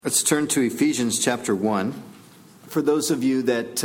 Let's turn to Ephesians chapter 1. For those of you that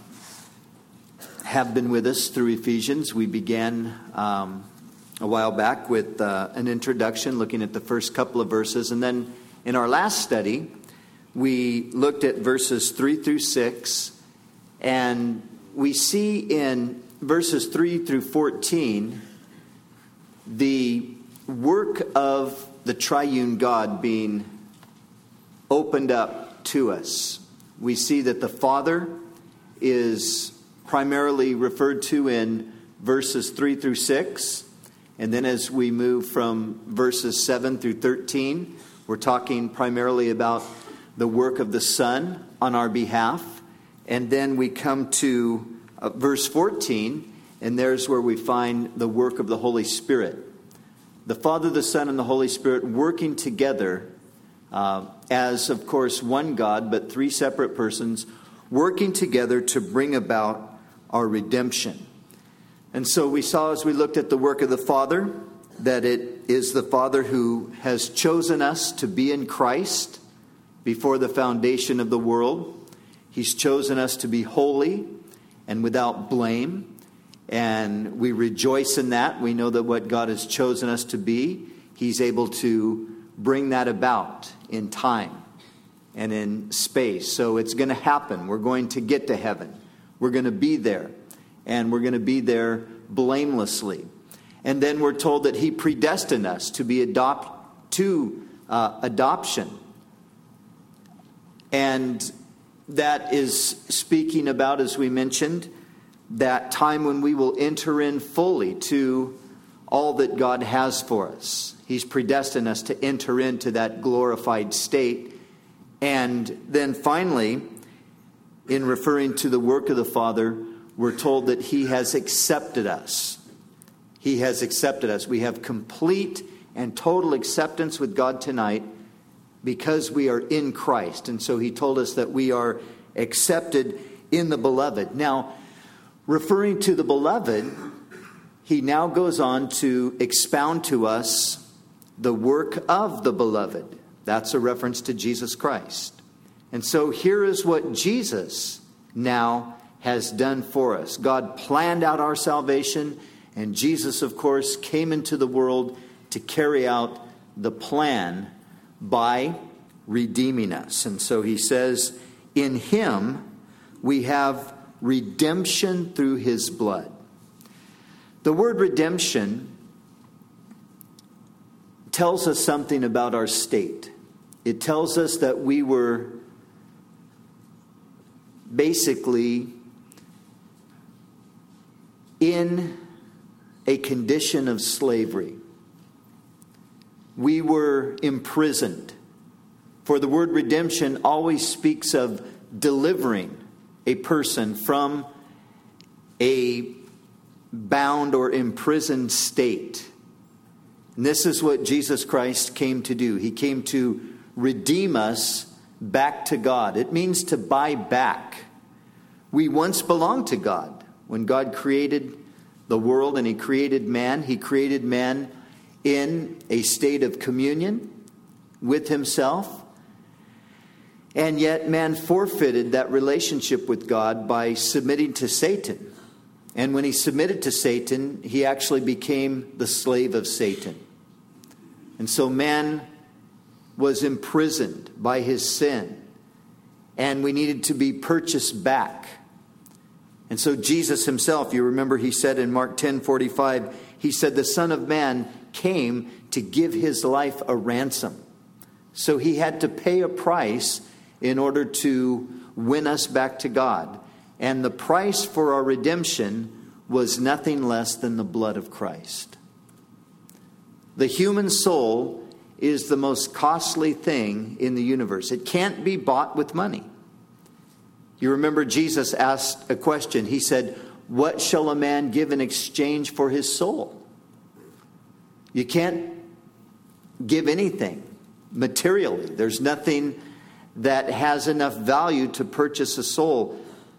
have been with us through Ephesians, we began a while back with an introduction, looking at the first couple of verses. And then in our last study, we looked at verses 3 through 6. And we see in verses 3 through 14 the work of the triune God being opened up to us. We see that the Father is primarily referred to in verses 3 through 6. And then as we move from verses 7 through 13, we're talking primarily about the work of the Son on our behalf. And then we come to verse 14, and there's where we find the work of the Holy Spirit. The Father, the Son, and the Holy Spirit working together as, of course, one God, but three separate persons, working together to bring about our redemption. And so we saw, as we looked at the work of the Father, that it is the Father who has chosen us to be in Christ before the foundation of the world. He's chosen us to be holy and without blame. And we rejoice in that. We know that what God has chosen us to be, He's able to bring that about in time and in space. So it's going to happen. We're going to get to heaven. We're going to be there. And we're going to be there blamelessly. And then we're told that He predestined us to be adoption. And that is speaking about, as we mentioned, that time when we will enter in fully to all that God has for us. He's predestined us to enter into that glorified state. And then finally, in referring to the work of the Father, we're told that He has accepted us. He has accepted us. We have complete and total acceptance with God tonight because we are in Christ. And so He told us that we are accepted in the Beloved. Now, referring to the Beloved, He now goes on to expound to us the work of the Beloved. That's a reference to Jesus Christ. And so here is what Jesus now has done for us. God planned out our salvation, and Jesus, of course, came into the world to carry out the plan by redeeming us. And so He says, in Him we have redemption through His blood. The word redemption tells us something about our state. It tells us that we were basically in a condition of slavery. We were imprisoned. For the word redemption always speaks of delivering a person from a bound or imprisoned state. And this is what Jesus Christ came to do. He came to redeem us back to God. It means to buy back. We once belonged to God. When God created the world and He created man in a state of communion with Himself. And yet man forfeited that relationship with God by submitting to Satan. And when he submitted to Satan, he actually became the slave of Satan. And so man was imprisoned by his sin. And we needed to be purchased back. And so Jesus Himself, you remember He said in Mark 10:45, He said, the Son of Man came to give His life a ransom. So He had to pay a price in order to win us back to God. And the price for our redemption was nothing less than the blood of Christ. The human soul is the most costly thing in the universe. It can't be bought with money. You remember Jesus asked a question. He said, what shall a man give in exchange for his soul? You can't give anything materially. There's nothing that has enough value to purchase a soul.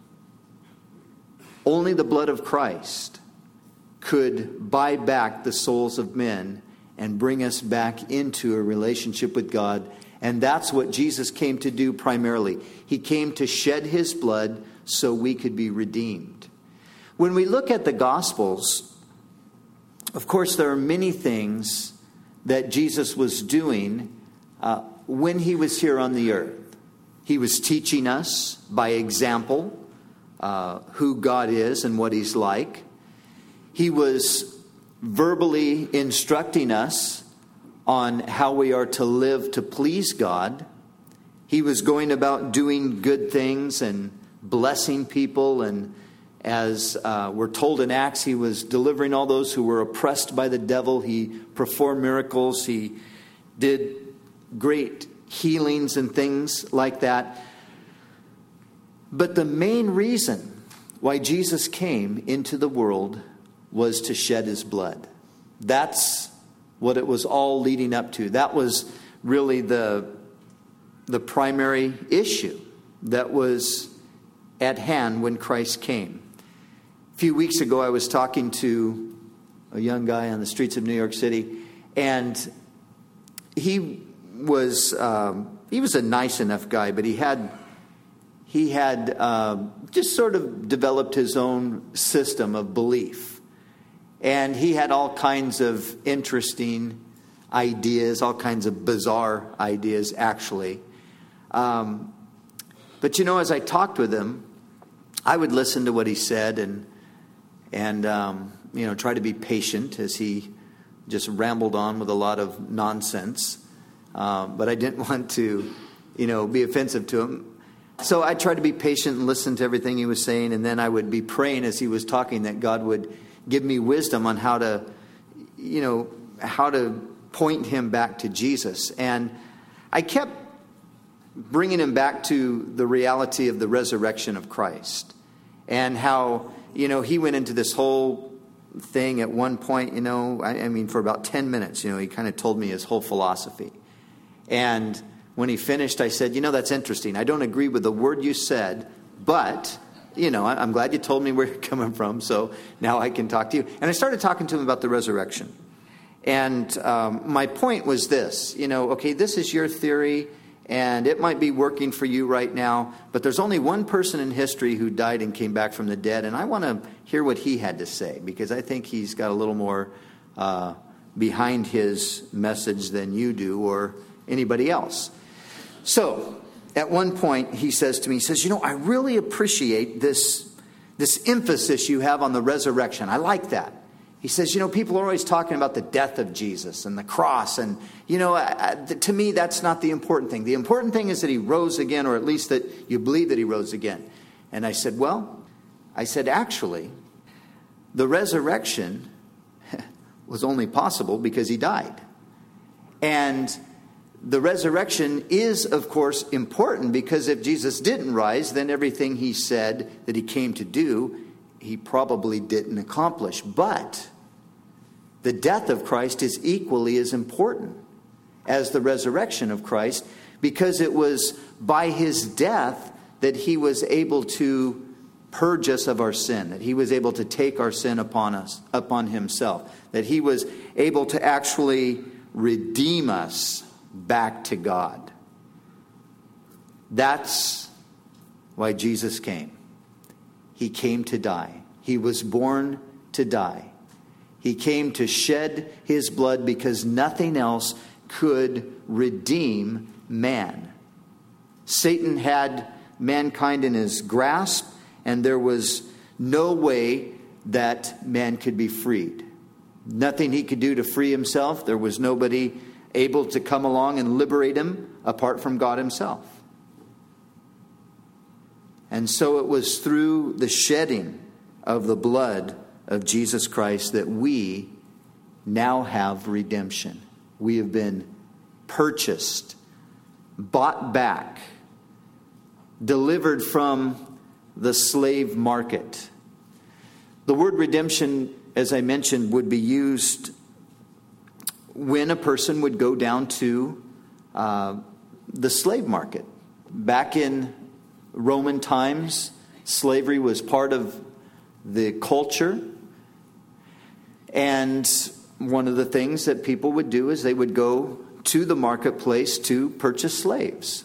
Only the blood of Christ could buy back the souls of men and bring us back into a relationship with God And that's what Jesus came to do primarily. He came to shed his blood so we could be redeemed. When we look at the Gospels, of course, there are many things that Jesus was doing when he was here on the earth. He was teaching us by example who God is and what he's like. He was verbally instructing us on how we are to live to please God. He was going about doing good things and blessing people. And as we're told in Acts, he was delivering all those who were oppressed by the devil. He performed miracles. He did great healings and things like that. But the main reason why Jesus came into the world was to shed his blood. That's what it was all leading up to. That was really the primary issue that was at hand when Christ came. A few weeks ago, I was talking to a young guy on the streets of New York City, and he was a nice enough guy, but he had just sort of developed his own system of belief. And he had all kinds of interesting ideas, all kinds of bizarre ideas, actually. But, as I talked with him, I would listen to what he said and try to be patient as he just rambled on with a lot of nonsense. But I didn't want to, be offensive to him. So I tried to be patient and listen to everything he was saying. And then I would be praying as he was talking that God would give me wisdom on how to point him back to Jesus. And I kept bringing him back to the reality of the resurrection of Christ. And how, he went into this whole thing at one point, for about 10 minutes, he kind of told me his whole philosophy. And when he finished, I said, that's interesting. I don't agree with the word you said, but I'm glad you told me where you're coming from, so now I can talk to you. And I started talking to him about the resurrection. And my point was this, okay, this is your theory, and it might be working for you right now, but there's only one person in history who died and came back from the dead, and I want to hear what he had to say, because I think he's got a little more behind his message than you do or anybody else. So at one point, he says to me, I really appreciate this emphasis you have on the resurrection. I like that. He says, people are always talking about the death of Jesus and the cross. And, to me, that's not the important thing. The important thing is that he rose again, or at least that you believe that he rose again. And I said, actually, the resurrection was only possible because he died. And the resurrection is, of course, important because if Jesus didn't rise, then everything he said that he came to do, he probably didn't accomplish. But the death of Christ is equally as important as the resurrection of Christ, because it was by his death that he was able to purge us of our sin, that he was able to take our sin upon himself, that he was able to actually redeem us back to God. That's why Jesus came. He came to die. He was born to die. He came to shed his blood because nothing else could redeem man. Satan had mankind in his grasp, and there was no way that man could be freed. Nothing he could do to free himself. There was nobody able to come along and liberate him apart from God himself. And so it was through the shedding of the blood of Jesus Christ that we now have redemption. We have been purchased, bought back, delivered from the slave market. The word redemption, as I mentioned, would be used when a person would go down to the slave market. Back in Roman times, slavery was part of the culture. And one of the things that people would do is they would go to the marketplace to purchase slaves.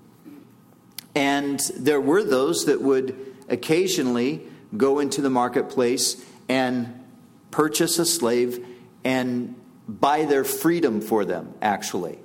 And there were those that would occasionally go into the marketplace and purchase a slave and buy their freedom for them, actually.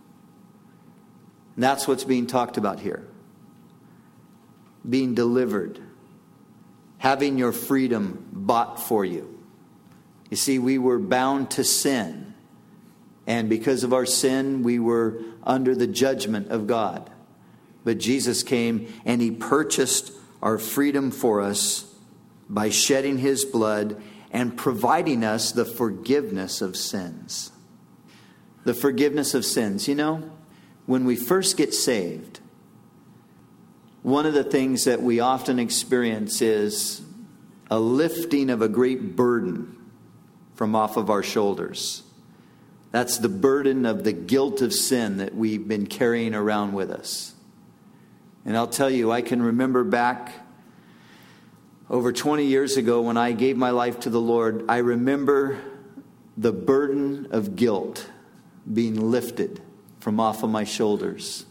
And that's what's being talked about here. Being delivered. Having your freedom bought for you. You see, we were bound to sin. And because of our sin, we were under the judgment of God. But Jesus came and He purchased our freedom for us by shedding His blood and providing us the forgiveness of sins. The forgiveness of sins. You know, when we first get saved, one of the things that we often experience is a lifting of a great burden from off of our shoulders. That's the burden of the guilt of sin that we've been carrying around with us. And I'll tell you, I can remember back over 20 years ago when I gave my life to the Lord, I remember the burden of guilt being lifted from off of my shoulders.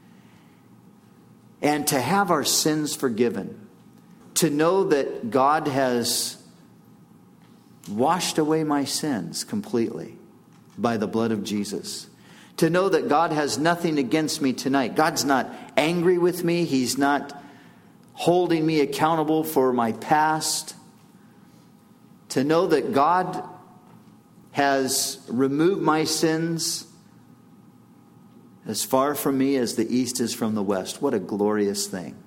And to have our sins forgiven, to know that God has washed away my sins completely by the blood of Jesus. To know that God has nothing against me tonight. God's not angry with me. He's not holding me accountable for my past. To know that God has removed my sins as far from me as the east is from the west. What a glorious thing.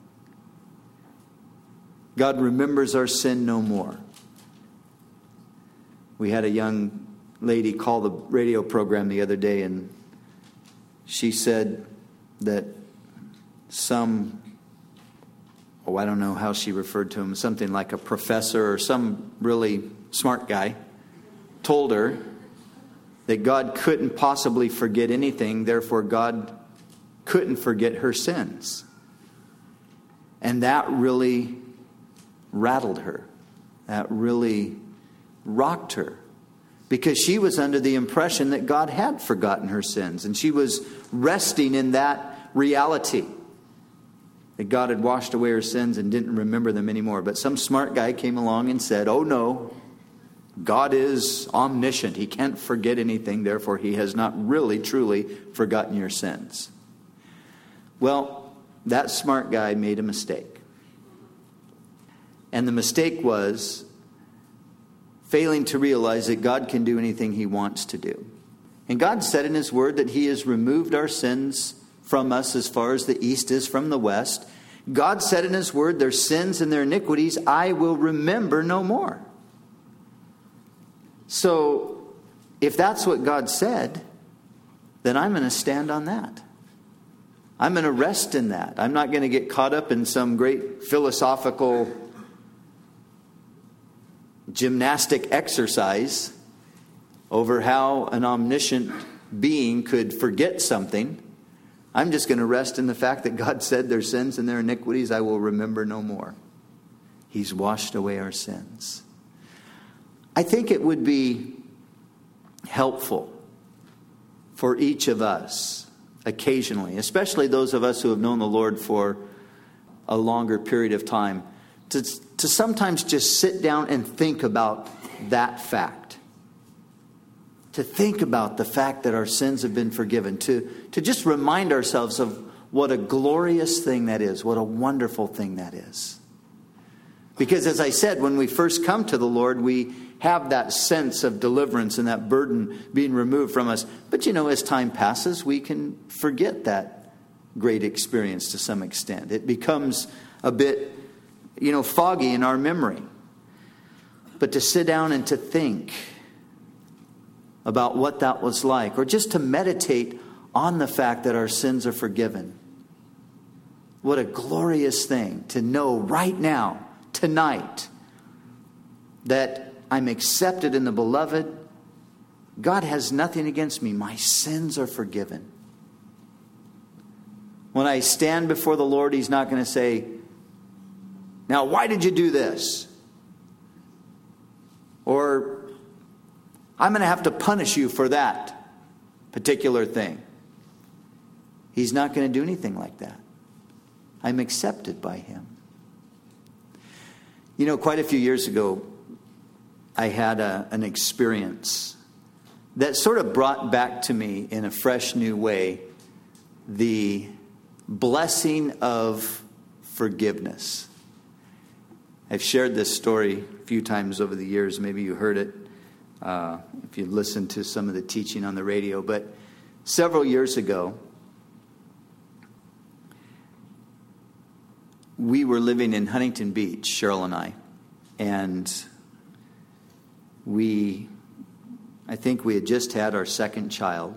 God remembers our sin no more. We had a young lady call the radio program the other day, and she said that I don't know how she referred to him, something like a professor or some really smart guy, told her that God couldn't possibly forget anything, therefore God couldn't forget her sins. And that really rattled her. That really rocked her. Because she was under the impression that God had forgotten her sins. And she was resting in that reality. That God had washed away her sins and didn't remember them anymore. But some smart guy came along and said, oh no, God is omniscient. He can't forget anything. Therefore, He has not really, truly forgotten your sins. Well, that smart guy made a mistake. And the mistake was failing to realize that God can do anything He wants to do. And God said in His Word that He has removed our sins from us as far as the east is from the west. God said in His Word, their sins and their iniquities I will remember no more. So, if that's what God said, then I'm going to stand on that. I'm going to rest in that. I'm not going to get caught up in some great philosophical gymnastic exercise over how an omniscient being could forget something. I'm just going to rest in the fact that God said their sins and their iniquities I will remember no more. He's washed away our sins. I think it would be helpful for each of us occasionally, especially those of us who have known the Lord for a longer period of time, to sometimes just sit down and think about that fact. To think about the fact that our sins have been forgiven. To just remind ourselves of what a glorious thing that is. What a wonderful thing that is. Because as I said, when we first come to the Lord, we have that sense of deliverance and that burden being removed from us. But as time passes, we can forget that great experience to some extent. It becomes a bit foggy in our memory. But to sit down and to think about what that was like, or just to meditate on the fact that our sins are forgiven. What a glorious thing to know right now, tonight, that I'm accepted in the beloved. God has nothing against me. My sins are forgiven. When I stand before the Lord, He's not going to say, now, why did you do this? Or, I'm going to have to punish you for that. particular thing. He's not going to do anything like that. I'm accepted by him. You know, quite a few years ago, I had an experience that sort of brought back to me in a fresh new way the blessing of forgiveness. I've shared this story a few times over the years. Maybe you heard it if you listened to some of the teaching on the radio. But several years ago, we were living in Huntington Beach, Cheryl and I. And I think we had just had our second child.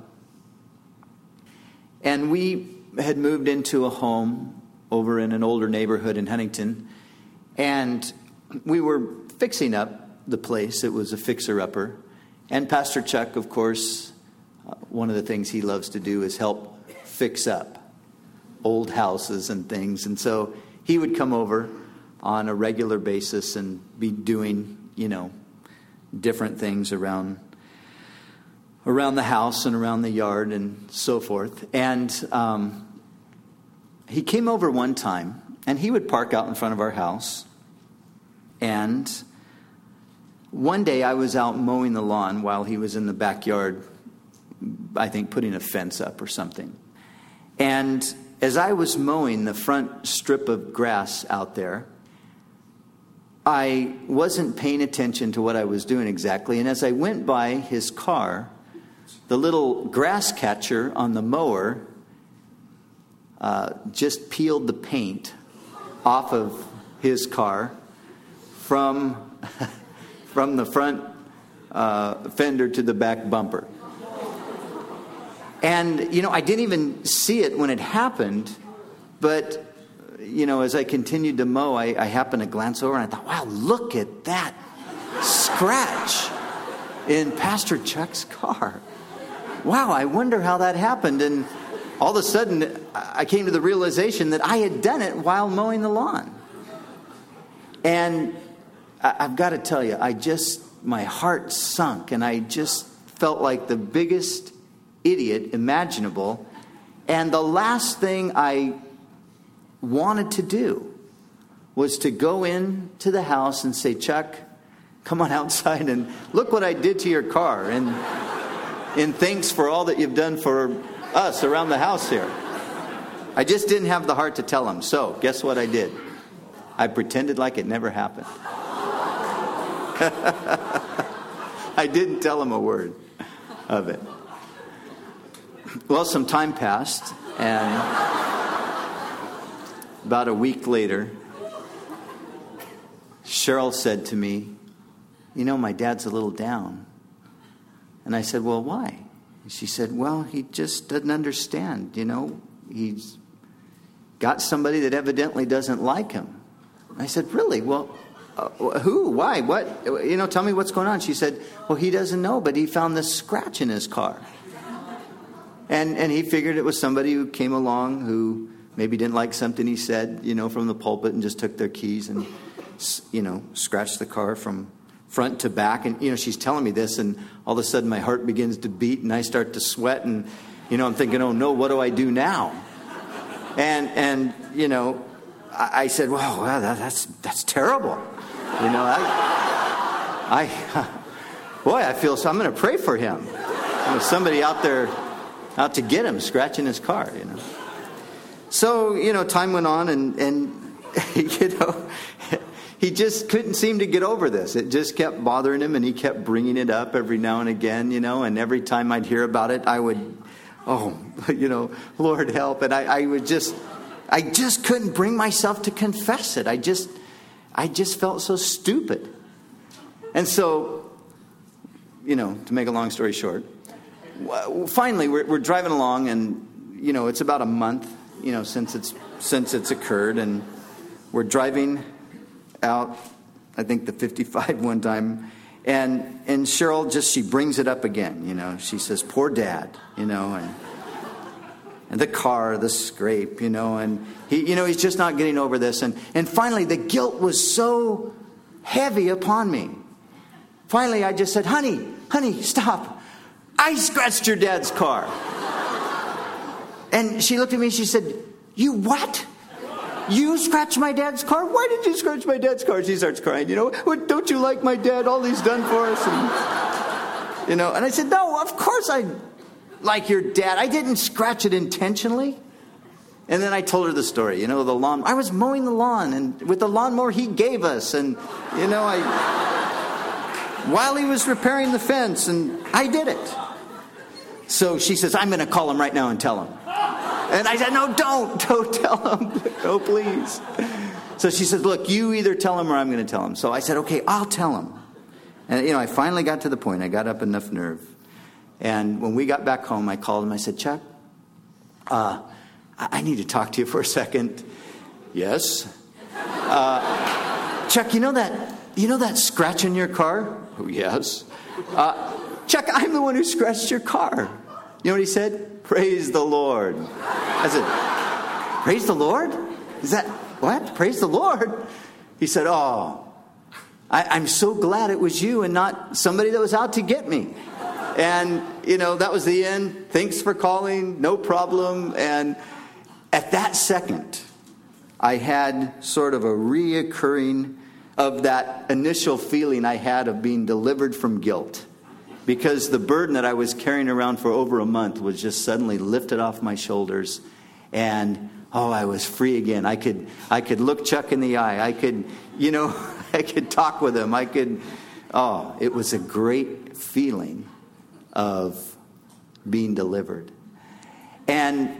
And we had moved into a home over in an older neighborhood in Huntington. And we were fixing up the place. It was a fixer-upper. And Pastor Chuck, of course, one of the things he loves to do is help fix up old houses and things. And so he would come over on a regular basis and be doing, different things around the house and around the yard and so forth. And he came over one time, and he would park out in front of our house. And one day I was out mowing the lawn while he was in the backyard, I think putting a fence up or something. And as I was mowing the front strip of grass out there, I wasn't paying attention to what I was doing exactly. And as I went by his car, the little grass catcher on the mower just peeled the paint off of his car from the front fender to the back bumper. And, I didn't even see it when it happened, but, as I continued to mow, I happened to glance over and I thought, wow, look at that scratch in Pastor Chuck's car. Wow, I wonder how that happened. And all of a sudden, I came to the realization that I had done it while mowing the lawn. And I've got to tell you, my heart sunk, and I just felt like the biggest idiot imaginable. And the last thing I wanted to do was to go into the house and say, Chuck, come on outside and look what I did to your car. And in thanks for all that you've done for us around the house here. I just didn't have the heart to tell him. So guess what I did? I pretended like it never happened. I didn't tell him a word of it. Well, some time passed, and about a week later, Cheryl said to me, my dad's a little down. And I said, well, why? And she said, well, he just doesn't understand. He's got somebody that evidently doesn't like him. And I said, really? Well, who? Why? What? Tell me what's going on. She said, well, he doesn't know, but he found this scratch in his car. And he figured it was somebody who came along who maybe didn't like something he said, from the pulpit, and just took their keys and, scratched the car from front to back. And, she's telling me this, and all of a sudden my heart begins to beat, and I start to sweat, and, I'm thinking, oh no, what do I do now? And I said, wow, that's terrible. I feel so. I'm going to pray for him. There's somebody out there out to get him, scratching his car, So, time went on, and he just couldn't seem to get over this. It just kept bothering him, and he kept bringing it up every now and again, and every time I'd hear about it, I would, Lord help. And I just couldn't bring myself to confess it. I just felt so stupid. And so, to make a long story short, finally we're driving along, and, it's about a month, since it's occurred, and we're driving out, I think the 55 one time, and Cheryl she brings it up again, she says, poor Dad, and the car, the scrape, and he, he's just not getting over this, and finally the guilt was so heavy upon me. Finally I just said, honey, stop. I scratched your dad's car. And she looked at me and she said, you what? You scratched my dad's car? Why did you scratch my dad's car? She starts crying. What, don't you like my dad? All he's done for us. And, and I said, no, of course I like your dad. I didn't scratch it intentionally. And then I told her the story, the lawn. I was mowing the lawn, and with the lawnmower he gave us. And, while he was repairing the fence, and I did it. So she says, I'm going to call him right now and tell him. And I said, no, don't tell him. Oh, please. So she said, look, you either tell him or I'm going to tell him. So I said, okay, I'll tell him. And, I finally got to the point. I got up enough nerve. And when we got back home, I called him. I said, Chuck, I need to talk to you for a second. Yes. Chuck, you know that scratch in your car? Oh, yes. Chuck, I'm the one who scratched your car. You know what he said? Praise the Lord. I said, praise the Lord? Is that, what? Praise the Lord? He said, oh, I'm so glad it was you and not somebody that was out to get me. And, that was the end. Thanks for calling. No problem. And at that second, I had sort of a reoccurring of that initial feeling I had of being delivered from guilt. Because the burden that I was carrying around for over a month was just suddenly lifted off my shoulders. And, I was free again. I could look Chuck in the eye. I could, I could talk with him. It was a great feeling of being delivered. And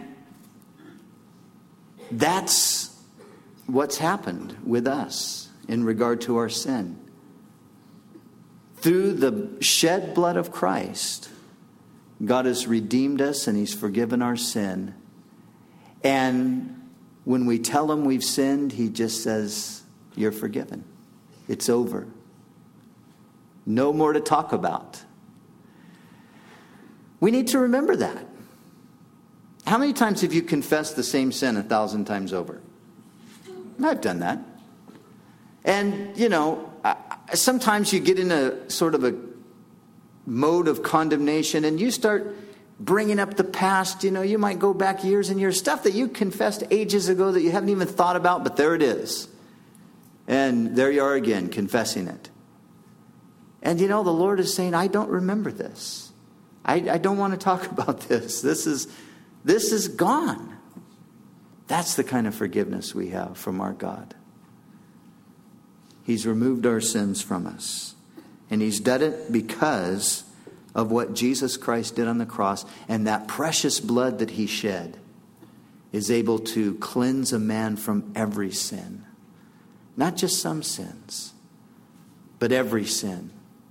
that's what's happened with us in regard to our sin. Through the shed blood of Christ, God has redeemed us and He's forgiven our sin. And when we tell Him we've sinned, He just says, you're forgiven. It's over. No more to talk about. We need to remember that. How many times have you confessed the same sin 1,000 times over? I've done that. And, sometimes you get in a sort of a mode of condemnation and you start bringing up the past. You might go back years and years, stuff that you confessed ages ago that you haven't even thought about, but there it is. And there you are again, confessing it. And the Lord is saying, I don't remember this. I don't want to talk about this. This is gone. That's the kind of forgiveness we have from our God. He's removed our sins from us. And He's done it because of what Jesus Christ did on the cross. And that precious blood that He shed is able to cleanse a man from every sin. Not just some sins, but every sin.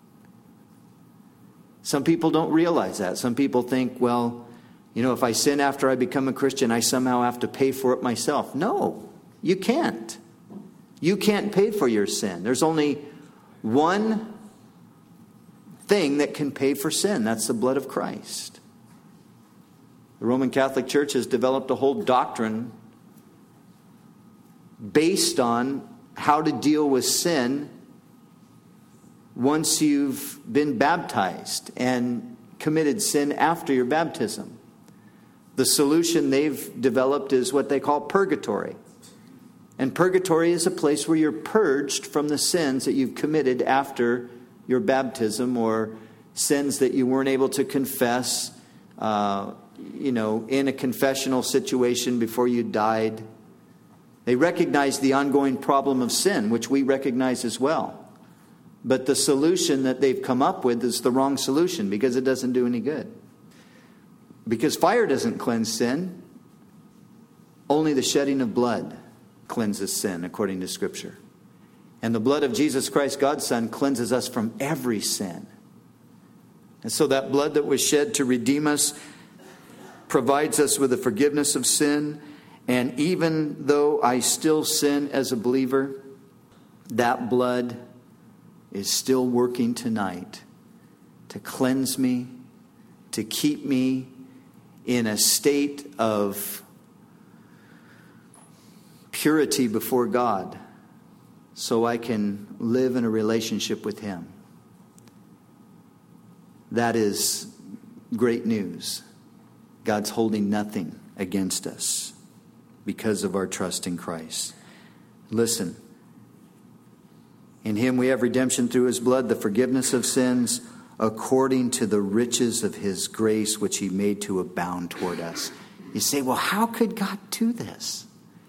Some people don't realize that. Some people think, well, if I sin after I become a Christian, I somehow have to pay for it myself. No, you can't. You can't pay for your sin. There's only one thing that can pay for sin. That's the blood of Christ. The Roman Catholic Church has developed a whole doctrine based on how to deal with sin once you've been baptized and committed sin after your baptism. The solution they've developed is what they call purgatory. And purgatory is a place where you're purged from the sins that you've committed after your baptism, or sins that you weren't able to confess, in a confessional situation before you died. They recognize the ongoing problem of sin, which we recognize as well. But the solution that they've come up with is the wrong solution, because it doesn't do any good. Because fire doesn't cleanse sin. Only the shedding of blood cleanses sin, according to Scripture. And the blood of Jesus Christ, God's Son, cleanses us from every sin. And so that blood that was shed to redeem us provides us with the forgiveness of sin. And even though I still sin as a believer, that blood is still working tonight to cleanse me, to keep me in a state of purity before God, so I can live in a relationship with Him. That is great news. God's holding nothing against us because of our trust in Christ. Listen. In Him we have redemption through His blood, the forgiveness of sins, according to the riches of His grace, which He made to abound toward us. You say, well, how could God do this?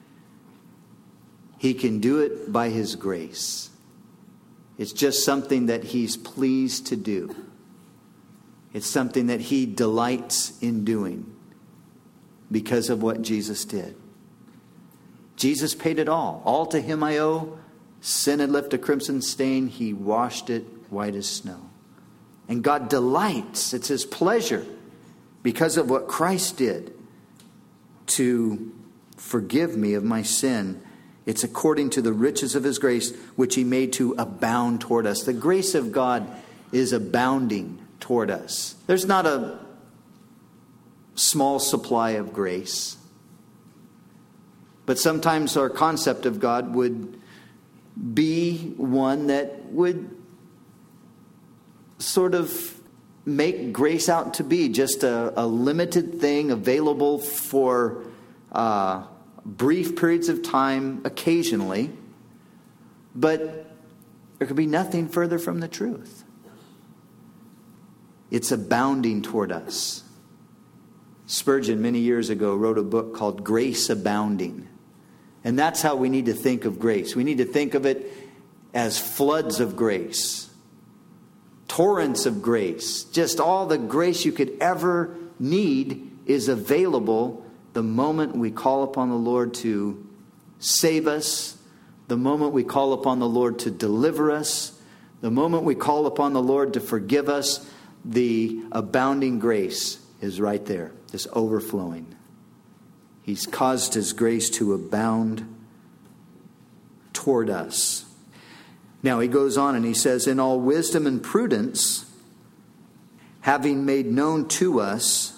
He can do it by His grace. It's just something that He's pleased to do. It's something that He delights in doing because of what Jesus did. Jesus paid it all. All to Him I owe. Sin had left a crimson stain. He washed it white as snow. And God delights. It's His pleasure because of what Christ did to forgive me of my sin. It's according to the riches of His grace, which He made to abound toward us. The grace of God is abounding toward us. There's not a small supply of grace. But sometimes our concept of God would be one that would sort of make grace out to be just a limited thing available for brief periods of time occasionally. But there could be nothing further from the truth. It's abounding toward us. Spurgeon many years ago wrote a book called Grace Abounding. And that's how we need to think of grace. We need to think of it as floods of grace. Torrents of grace. Just all the grace you could ever need is available the moment we call upon the Lord to save us. The moment we call upon the Lord to deliver us. The moment we call upon the Lord to forgive us. The abounding grace is right there. Just overflowing. He's caused His grace to abound toward us. Now he goes on and he says, in all wisdom and prudence, having made known to us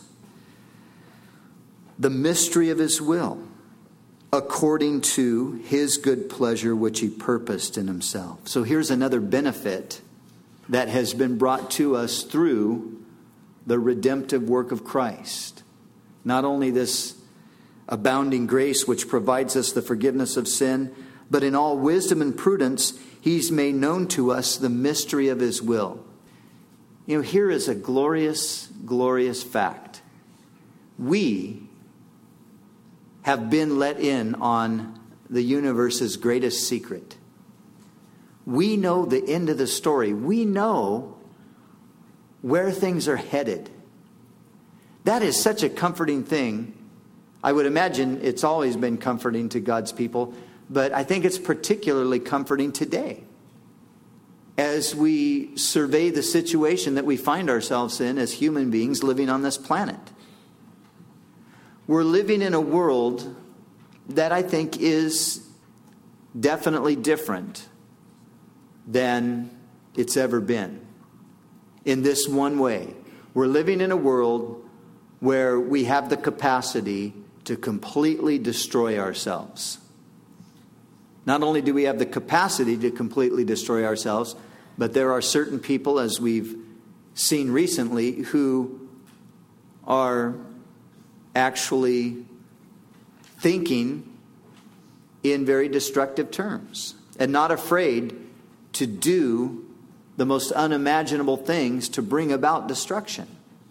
the mystery of His will, according to His good pleasure, which He purposed in Himself. So here's another benefit that has been brought to us through the redemptive work of Christ. Not only this abounding grace which provides us the forgiveness of sin, but in all wisdom and prudence, He's made known to us the mystery of His will. You know, here is a glorious, glorious fact. We have been let in on the universe's greatest secret. We know the end of the story. We know where things are headed. That is such a comforting thing. I would imagine it's always been comforting to God's people, but I think it's particularly comforting today as we survey the situation that we find ourselves in as human beings living on this planet. We're living in a world that I think is definitely different than it's ever been. In this one way, we're living in a world where we have the capacity to completely destroy ourselves. Not only do we have the capacity to completely destroy ourselves, but there are certain people, as we've seen recently, who are actually thinking in very destructive terms and not afraid to do the most unimaginable things to bring about destruction.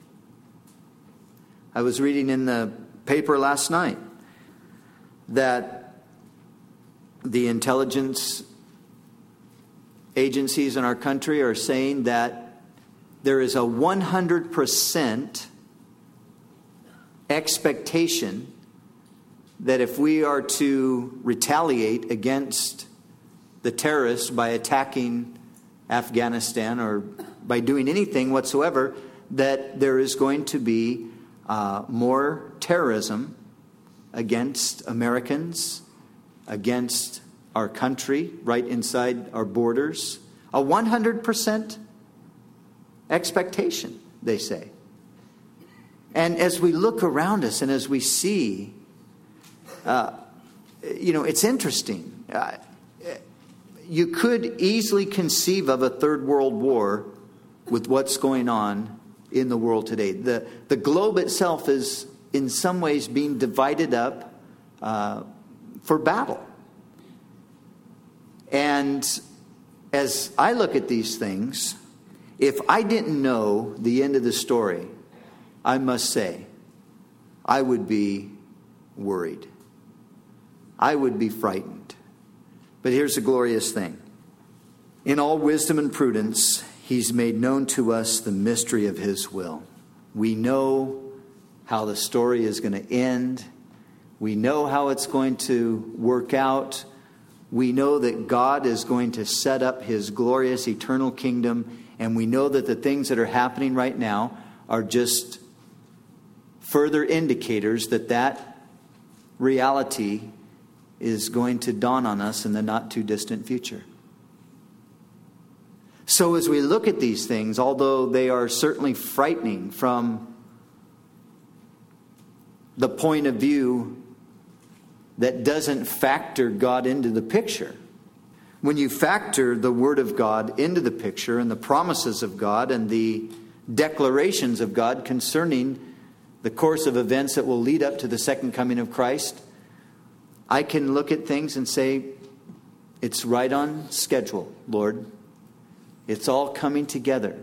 I was reading in the paper last night that the intelligence agencies in our country are saying that there is a 100% expectation that if we are to retaliate against the terrorists by attacking Afghanistan or by doing anything whatsoever, that there is going to be more terrorism against Americans, against our country, right inside our borders. A 100% expectation, they say. And as we look around us and as we see, it's interesting. You could easily conceive of a third world war with what's going on in the world today. The globe itself is in some ways being divided up for battle. And as I look at these things, if I didn't know the end of the story, I must say, I would be worried. I would be frightened. But here's the glorious thing. In all wisdom and prudence, He's made known to us the mystery of His will. We know how the story is going to end. We know how it's going to work out. We know that God is going to set up His glorious eternal kingdom. And we know that the things that are happening right now are just further indicators that that reality is going to dawn on us in the not too distant future. So as we look at these things, although they are certainly frightening from the point of view that doesn't factor God into the picture, when you factor the Word of God into the picture and the promises of God and the declarations of God concerning the course of events that will lead up to the second coming of Christ, I can look at things and say, it's right on schedule, Lord. It's all coming together.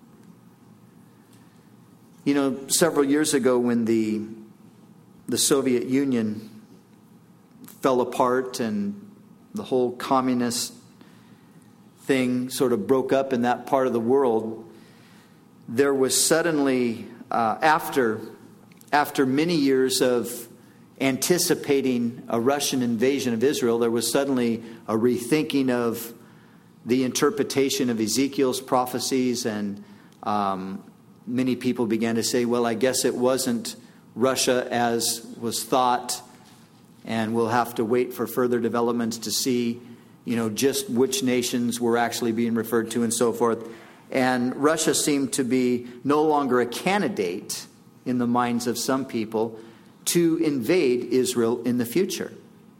You know, several years ago when the Soviet Union fell apart and the whole communist thing sort of broke up in that part of the world, there was suddenly, after many years of anticipating a Russian invasion of Israel, there was suddenly a rethinking of the interpretation of Ezekiel's prophecies, and many people began to say, well, I guess it wasn't Russia as was thought, and we'll have to wait for further developments to see, just which nations were actually being referred to and so forth. And Russia seemed to be no longer a candidate in the minds of some people to invade Israel in the future.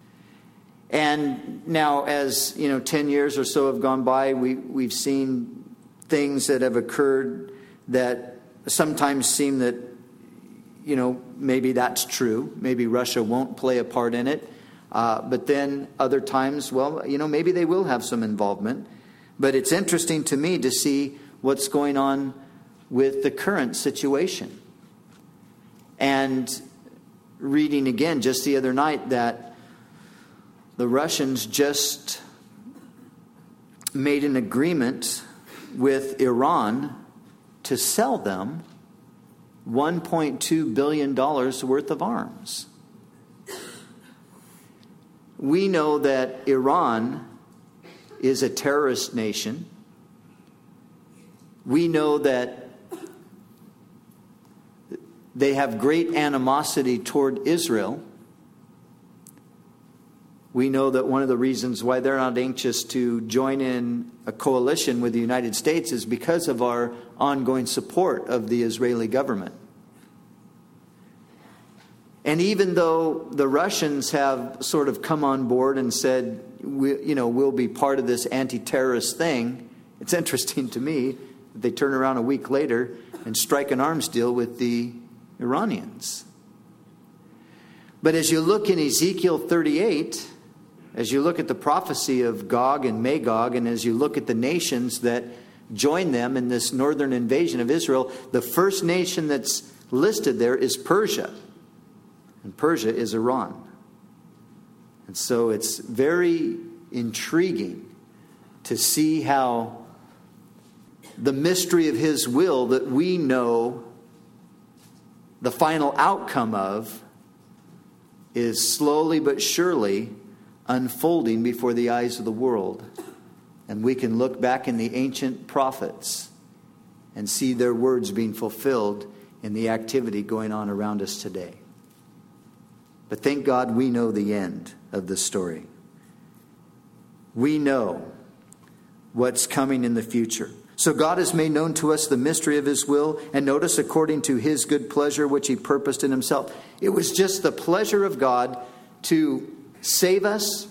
And now, as 10 years or so have gone by, we've seen things that have occurred that sometimes seem that, maybe that's true. Maybe Russia won't play a part in it. But then other times, maybe they will have some involvement. But it's interesting to me to see what's going on with the current situation. And reading again just the other night that the Russians just made an agreement with Iran to sell them $1.2 billion worth of arms. We know that Iran is a terrorist nation. We know that they have great animosity toward Israel. We know that one of the reasons why they're not anxious to join in a coalition with the United States is because of our ongoing support of the Israeli government. And even though the Russians have sort of come on board and said, we'll be part of this anti-terrorist thing, it's interesting to me that they turn around a week later and strike an arms deal with the Iranians. But as you look in Ezekiel 38, as you look at the prophecy of Gog and Magog, and as you look at the nations that join them in this northern invasion of Israel, the first nation that's listed there is Persia. And Persia is Iran. And so it's very intriguing to see how the mystery of His will that we know the final outcome of is slowly but surely unfolding before the eyes of the world. And we can look back in the ancient prophets and see their words being fulfilled in the activity going on around us today. But thank God we know the end of the story. We know what's coming in the future. So God has made known to us the mystery of His will, and notice, according to His good pleasure, which He purposed in Himself. It was just the pleasure of God to save us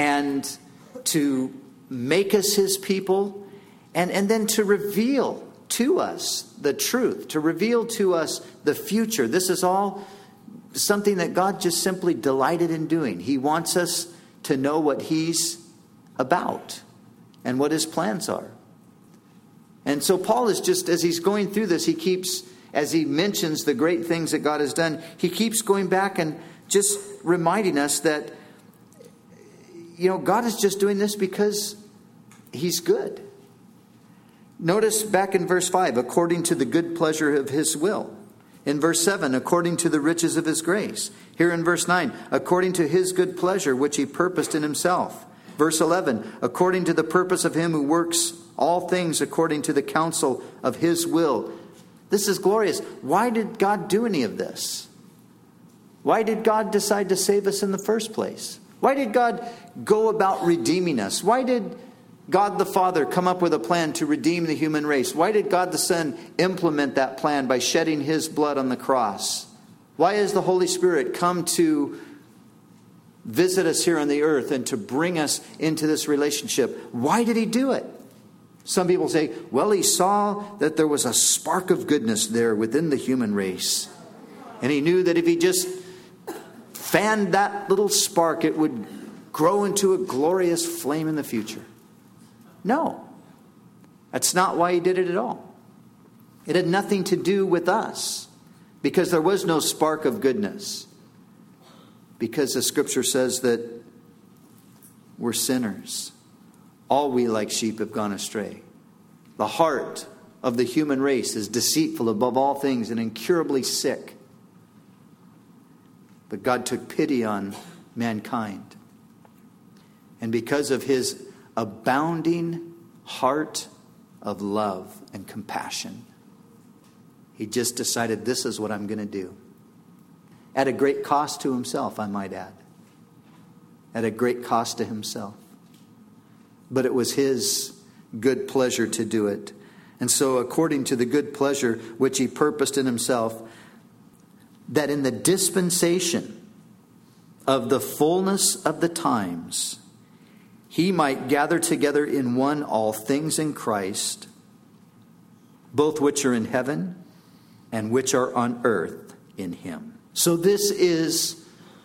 and to make us His people, and then to reveal to us the truth, to reveal to us the future. This is all something that God just simply delighted in doing. He wants us to know what He's about and what His plans are. And so Paul is just, as he's going through this, as he mentions the great things that God has done, he keeps going back and just reminding us that, God is just doing this because He's good. Notice back in verse 5, according to the good pleasure of His will. In verse 7, according to the riches of His grace. Here in verse 9, according to His good pleasure, which He purposed in Himself. Verse 11, according to the purpose of Him who works all things according to the counsel of His will. This is glorious. Why did God do any of this? Why did God decide to save us in the first place? Why did God go about redeeming us? Why did God the Father come up with a plan to redeem the human race? Why did God the Son implement that plan by shedding His blood on the cross? Why has the Holy Spirit come to visit us here on the earth and to bring us into this relationship? Why did He do it? Some people say, well, He saw that there was a spark of goodness there within the human race. And He knew that if He just fanned that little spark, it would grow into a glorious flame in the future. No, that's not why He did it at all. It had nothing to do with us, because there was no spark of goodness. Because the Scripture says that we're sinners. All we like sheep have gone astray. The heart of the human race is deceitful above all things and incurably sick. But God took pity on mankind. And because of His abounding heart of love and compassion, He just decided, this is what I'm going to do. At a great cost to Himself, I might add. At a great cost to Himself. But it was His good pleasure to do it. And so according to the good pleasure which He purposed in Himself, that in the dispensation of the fullness of the times, He might gather together in one all things in Christ, both which are in heaven and which are on earth in Him. So this is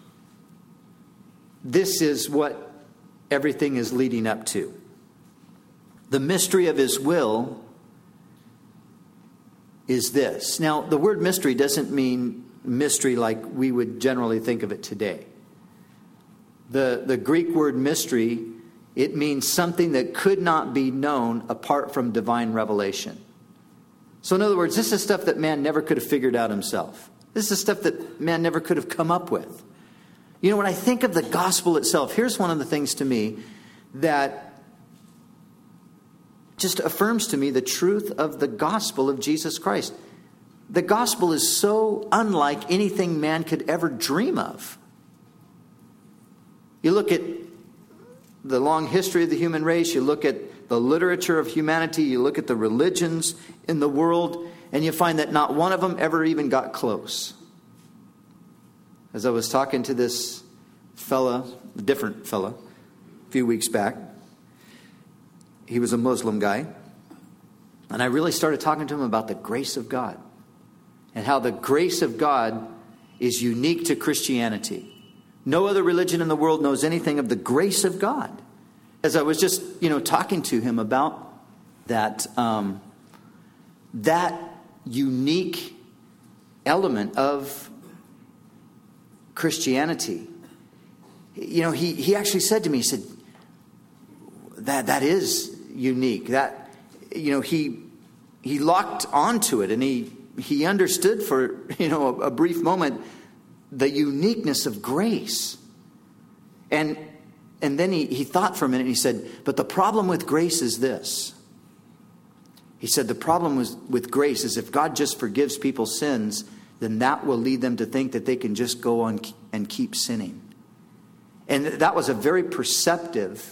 what everything is leading up to. The mystery of His will is this. Now, the word mystery doesn't mean mystery like we would generally think of it today. The Greek word mystery, it means something that could not be known apart from divine revelation. So in other words, this is stuff that man never could have figured out himself. This is stuff that man never could have come up with. When I think of the gospel itself, here's one of the things to me that just affirms to me the truth of the gospel of Jesus Christ. The gospel is so unlike anything man could ever dream of. You look at the long history of the human race, you look at the literature of humanity, you look at the religions in the world, and you find that not one of them ever even got close. As I was talking to this fella, a different fella, a few weeks back, he was a Muslim guy, and I really started talking to him about the grace of God and how the grace of God is unique to Christianity. No other religion in the world knows anything of the grace of God. As I was just, talking to him about that, that unique element of Christianity, he actually said to me, he said, that is unique. That, he locked onto it, and he understood for, a brief moment the uniqueness of grace. And then he thought for a minute and he said, but the problem with grace is this. He said, the problem with grace is if God just forgives people's sins, then that will lead them to think that they can just go on and keep sinning. And that was a very perceptive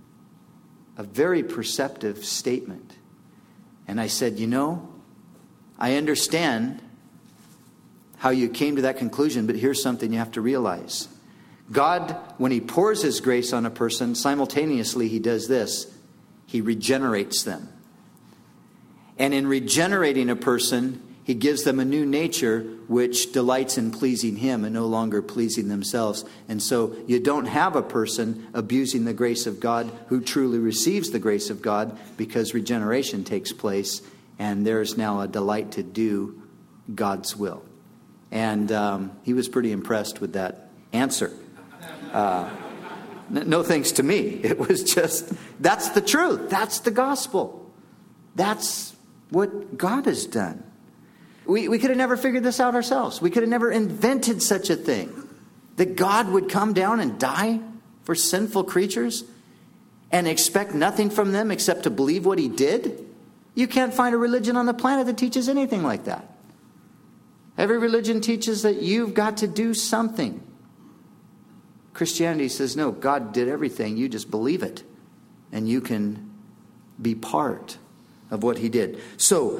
statement. And I said, I understand how you came to that conclusion, but here's something you have to realize. God, when He pours His grace on a person, simultaneously He does this. He regenerates them. And in regenerating a person, he gives them a new nature which delights in pleasing him and no longer pleasing themselves. And so you don't have a person abusing the grace of God who truly receives the grace of God, because regeneration takes place and there's now a delight to do God's will. And he was pretty impressed with that answer. No thanks to me. It was just, that's the truth. That's the gospel. That's what God has done. We could have never figured this out ourselves. We could have never invented such a thing. That God would come down and die for sinful creatures and expect nothing from them except to believe what he did. You can't find a religion on the planet that teaches anything like that. Every religion teaches that you've got to do something. Christianity says, no, God did everything. You just believe it. And you can be part of what he did. So,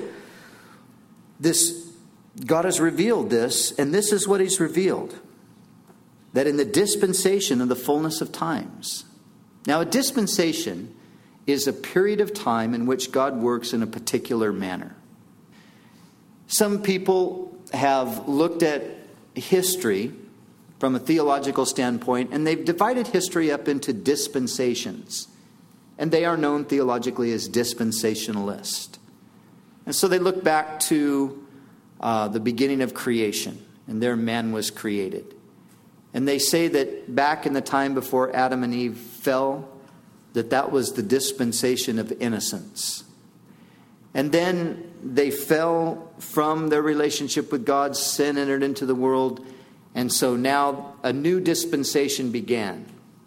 God has revealed this, and this is what he's revealed. That in the dispensation of the fullness of times. Now, a dispensation is a period of time in which God works in a particular manner. Some people have looked at history from a theological standpoint, and they've divided history up into dispensations. And they are known theologically as dispensationalists. And so they look back to the beginning of creation, and there man was created. And they say that back in the time before Adam and Eve fell, that was the dispensation of innocence. And then they fell from their relationship with God, sin entered into the world, and so now a new dispensation began.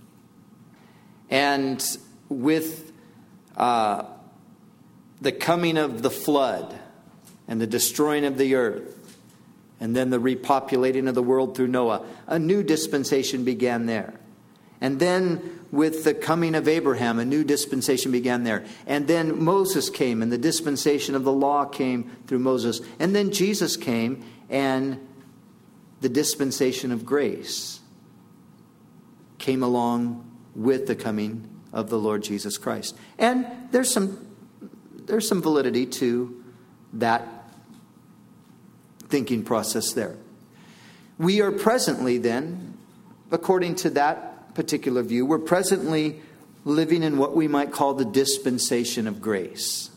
And with the coming of the flood and the destroying of the earth, and then the repopulating of the world through Noah, a new dispensation began there. And then with the coming of Abraham, a new dispensation began there. And then Moses came, and the dispensation of the law came through Moses. And then Jesus came, and the dispensation of grace came along with the coming of the Lord Jesus Christ. And there's some validity to that thinking process there. We are presently then, according to that particular view, we're presently living in what we might call the dispensation of grace.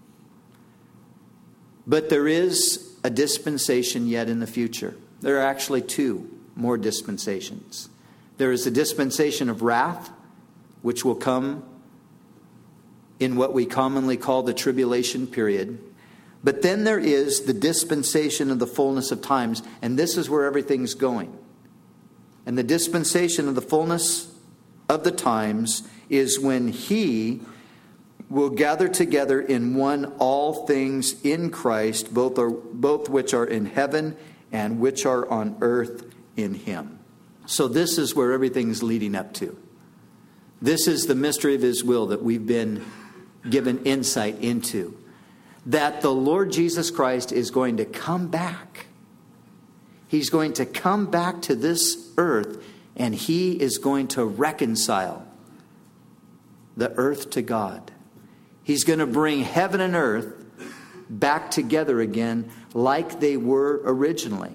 But there is a dispensation yet in the future. There are actually two more dispensations. There is the dispensation of wrath, which will come in what we commonly call the tribulation period. But then there is the dispensation of the fullness of times, and this is where everything's going. And the dispensation of the fullness of the times is when he will gather together in one all things in Christ, both which are in heaven and which are on earth in him. So this is where everything's leading up to. This is the mystery of his will that we've been given insight into. That the Lord Jesus Christ is going to come back. He's going to come back to this earth, and he is going to reconcile the earth to God. He's going to bring heaven and earth back together again like they were originally.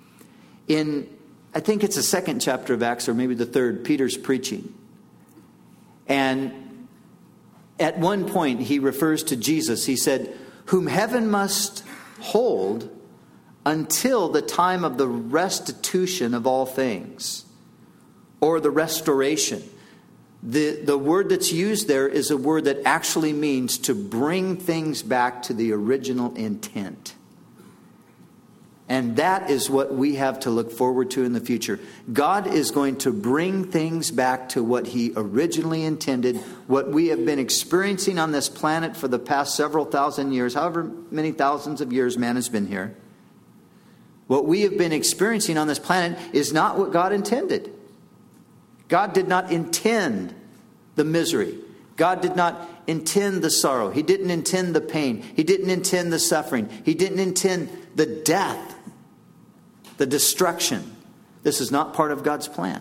I think it's the second chapter of Acts, or maybe the third, Peter's preaching. And at one point he refers to Jesus. He said, whom heaven must hold until the time of the restitution of all things, or the restoration. The word that's used there is a word that actually means to bring things back to the original intent. And that is what we have to look forward to in the future. God is going to bring things back to what he originally intended, what we have been experiencing on this planet for the past several thousand years, however many thousands of years man has been here. What we have been experiencing on this planet is not what God intended. God did not intend the misery. God did not intend the sorrow. He didn't intend the pain. He didn't intend the suffering. He didn't intend the death, the destruction. This is not part of God's plan.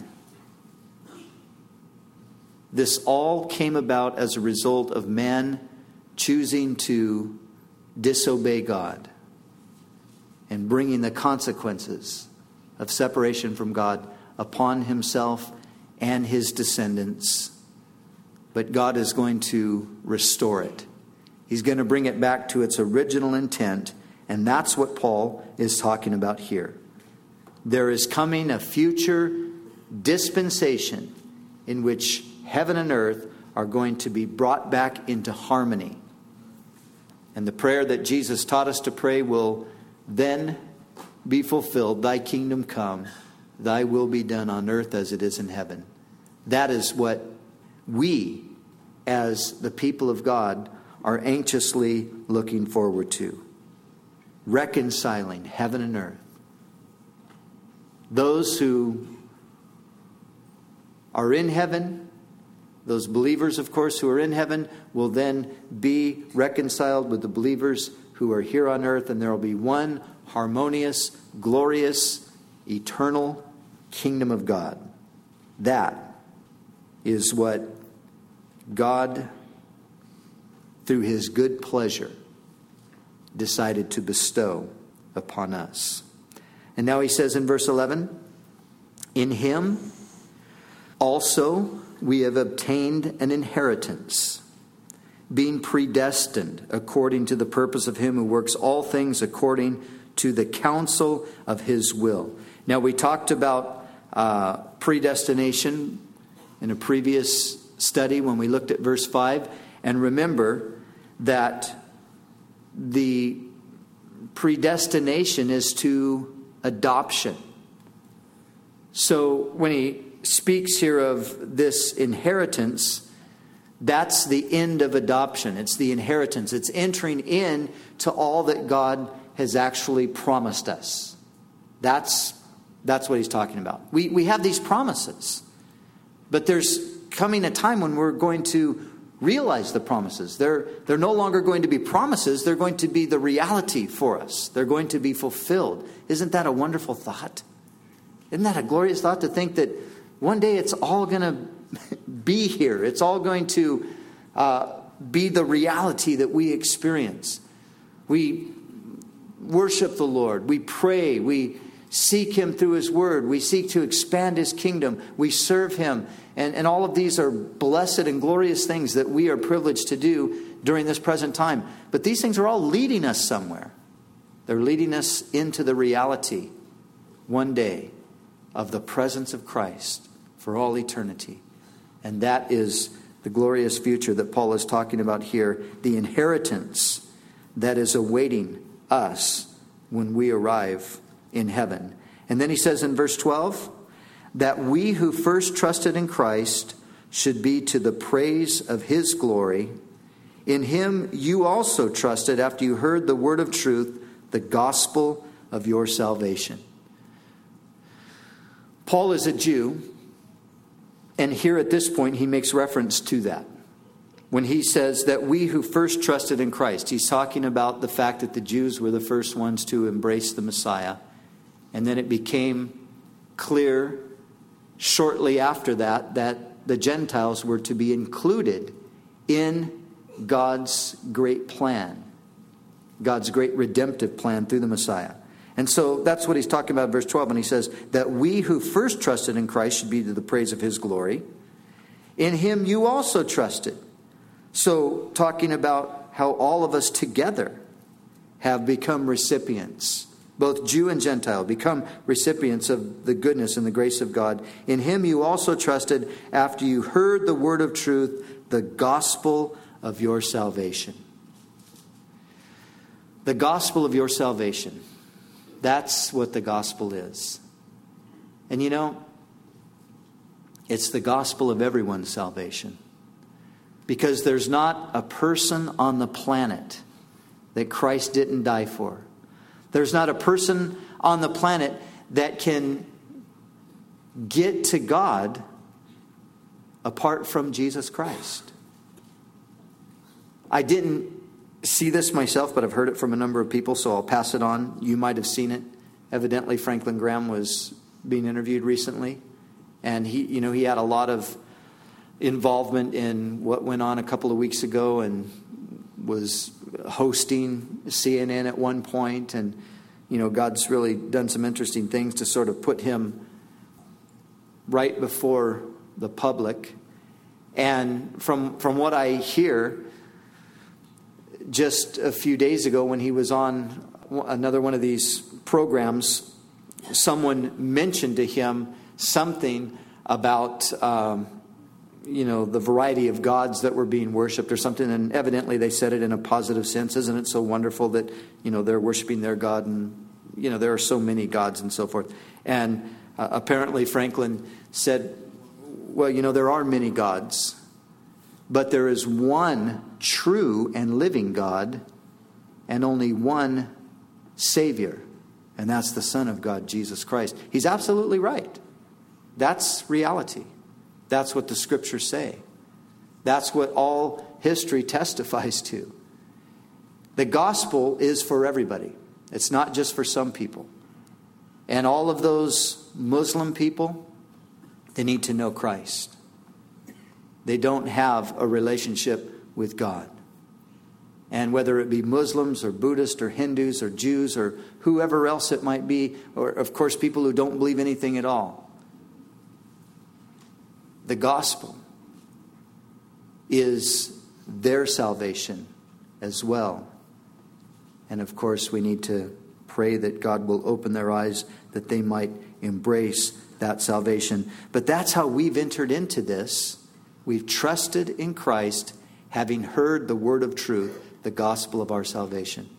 This all came about as a result of man choosing to disobey God and bringing the consequences of separation from God upon himself and his descendants. But God is going to restore it. He's going to bring it back to its original intent. And that's what Paul is talking about here. There is coming a future dispensation in which heaven and earth are going to be brought back into harmony. And the prayer that Jesus taught us to pray will then be fulfilled. Thy kingdom come, thy will be done on earth as it is in heaven. That is what we, as the people of God, are anxiously looking forward to. Reconciling heaven and earth. Those who are in heaven, those believers, of course, who are in heaven, will then be reconciled with the believers who are here on earth, and there will be one harmonious, glorious, eternal kingdom of God. That is what God, through his good pleasure, decided to bestow upon us. And now he says in verse 11, in him also we have obtained an inheritance, being predestined according to the purpose of him who works all things according to the counsel of his will. Now we talked about predestination in a previous study when we looked at verse 5. And remember that the predestination is to adoption. So when he speaks here of this inheritance, that's the end of adoption. It's the inheritance. It's entering in to all that God has actually promised us. That's what he's talking about. We have these promises, but there's coming a time when we're going to realize the promises. They're no longer going to be promises. They're going to be the reality for us. They're going to be fulfilled. Isn't that a wonderful thought? Isn't that a glorious thought to think that one day it's all going to be here. It's all going to be the reality that we experience. We worship the Lord. We pray. We seek him through his word. We seek to expand his kingdom. We serve him. And all of these are blessed and glorious things that we are privileged to do during this present time. But these things are all leading us somewhere. They're leading us into the reality one day of the presence of Christ for all eternity. And that is the glorious future that Paul is talking about here. The inheritance that is awaiting us when we arrive in heaven. And then he says in verse 12, that we who first trusted in Christ should be to the praise of his glory. In him you also trusted after you heard the word of truth, the gospel of your salvation. Paul is a Jew, and here at this point he makes reference to that. When he says that we who first trusted in Christ, he's talking about the fact that the Jews were the first ones to embrace the Messiah. And then it became clear shortly after that the Gentiles were to be included in God's great plan, God's great redemptive plan through the Messiah. And so that's what he's talking about in verse 12 when he says that we who first trusted in Christ should be to the praise of his glory. In him you also trusted. So talking about how all of us together have become recipients, both Jew and Gentile, become recipients of the goodness and the grace of God. In him you also trusted after you heard the word of truth, the gospel of your salvation. The gospel of your salvation. That's what the gospel is. And you know, it's the gospel of everyone's salvation. Because there's not a person on the planet that Christ didn't die for. There's not a person on the planet that can get to God apart from Jesus Christ. I didn't see this myself, but I've heard it from a number of people, so I'll pass it on. You might have seen it. Evidently, Franklin Graham was being interviewed recently, and he had a lot of involvement in what went on a couple of weeks ago, and was hosting CNN at one point, and God's really done some interesting things to sort of put him right before the public. And from what I hear, just a few days ago when he was on another one of these programs, someone mentioned to him something about the variety of gods that were being worshipped or something, and evidently they said it in a positive sense. Isn't it so wonderful that they're worshiping their God, and there are so many gods and so forth. And apparently Franklin said, well, there are many gods, but there is one true and living God, and only one Savior, and that's the Son of God, Jesus Christ. He's absolutely right. That's reality. That's what the Scriptures say. That's what all history testifies to. The gospel is for everybody. It's not just for some people. And all of those Muslim people, they need to know Christ. They don't have a relationship with God. And whether it be Muslims or Buddhists or Hindus or Jews or whoever else it might be, or of course people who don't believe anything at all, the gospel is their salvation as well. And of course we need to pray that God will open their eyes that they might embrace that salvation. But that's how we've entered into this. We've trusted in Christ, having heard the word of truth, the gospel of our salvation.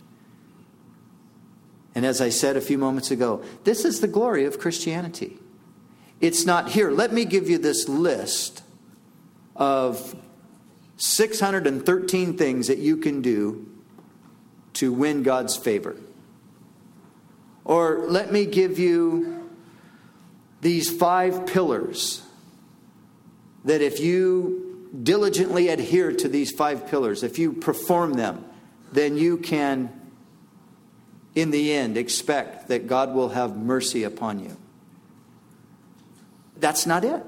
And as I said a few moments ago, this is the glory of Christianity. It's not, here, let me give you this list of 613 things that you can do to win God's favor. Or let me give you these 5 pillars that if you diligently adhere to these 5 pillars, if you perform them, then you can, in the end, expect that God will have mercy upon you. That's not it.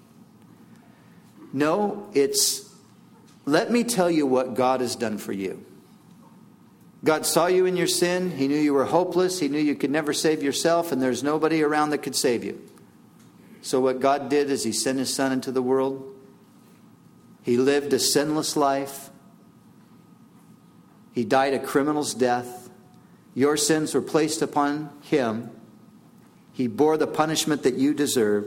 No, it's, let me tell you what God has done for you. God saw you in your sin. He knew you were hopeless. He knew you could never save yourself, and there's nobody around that could save you. So what God did is He sent His Son into the world. He lived a sinless life. He died a criminal's death. Your sins were placed upon Him. He bore the punishment that you deserve.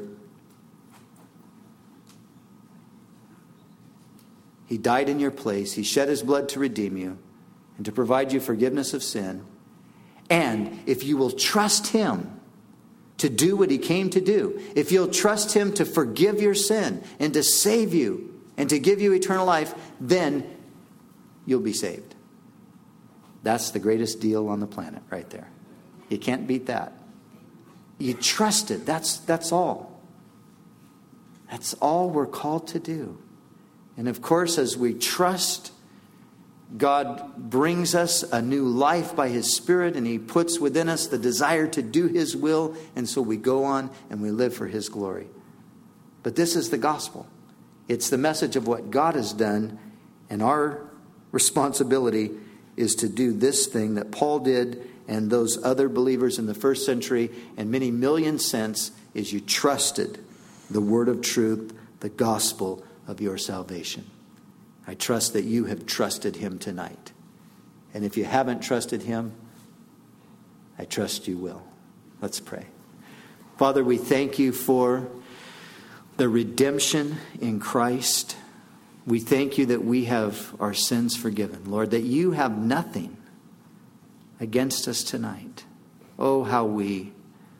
He died in your place. He shed His blood to redeem you and to provide you forgiveness of sin. And if you will trust Him to do what He came to do, if you'll trust Him to forgive your sin and to save you and to give you eternal life, then you'll be saved. That's the greatest deal on the planet right there. You can't beat that. You trust it. That's all. That's all we're called to do. And of course, as we trust, God brings us a new life by His Spirit, and He puts within us the desire to do His will, and so we go on and we live for His glory. But this is the gospel. It's the message of what God has done, and our responsibility is to do this thing that Paul did and those other believers in the first century and many millions since, is you trusted the word of truth, the gospel of your salvation. I trust that you have trusted Him tonight. And if you haven't trusted Him, I trust you will. Let's pray. Father, we thank You for the redemption in Christ. We thank You that we have our sins forgiven. Lord, that You have nothing against us tonight. Oh, how we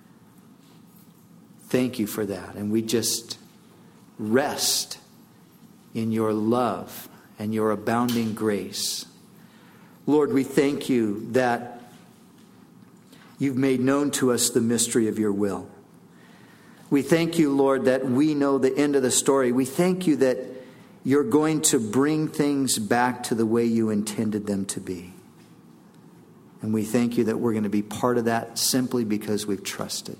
thank You for that. And we just rest in Your love and Your abounding grace. Lord, we thank You that You've made known to us the mystery of Your will. We thank You, Lord, that we know the end of the story. We thank You that You're going to bring things back to the way You intended them to be. And we thank You that we're going to be part of that simply because we've trusted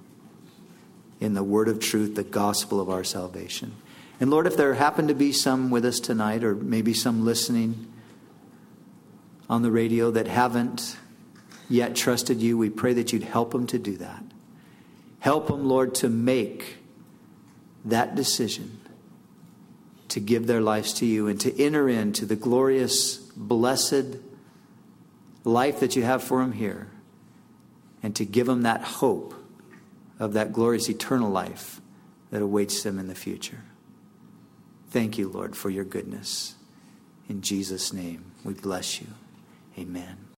in the word of truth, the gospel of our salvation. And Lord, if there happen to be some with us tonight, or maybe some listening, on the radio that haven't yet trusted you, we pray that you'd help them to do that. Help them, Lord, to make that decision to give their lives to you and to enter into the glorious, blessed life that you have for them here, and to give them that hope of that glorious eternal life that awaits them in the future. Thank you, Lord, for your goodness. In Jesus' name, we bless you. Amen.